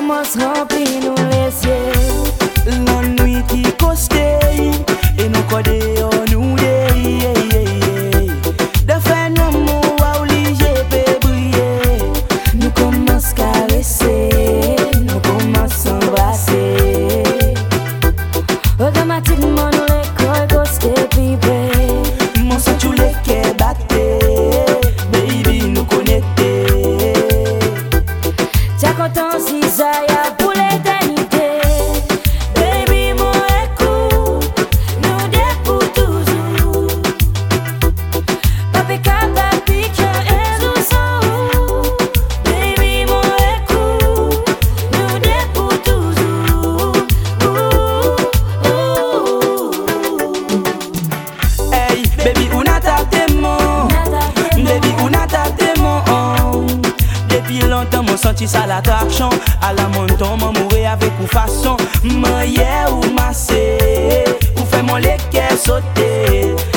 commence remplir nous les yeux. L'ennui qui costé et nous codé nous de faire nos mots à obligé de briller. Nous commence caresser, nous commence embrasser. Automatiquement nous les corps costé vibrer. Mon sang tous les quais batté, baby nous connecté. T'as content si ça y a pour l'éternité. Baby mon écoute, nous deux pour toujours. Papi papi et nous sommes. Baby mon écoute, nous deux pour toujours. Hey, baby, on a tapé mon. Baby, on a tapé mon. Depuis longtemps, mon senti ça l'attraction. À la montagne, mon mourir avec ou façon. M'aïe ou massé. Ou fait mon lait sauter.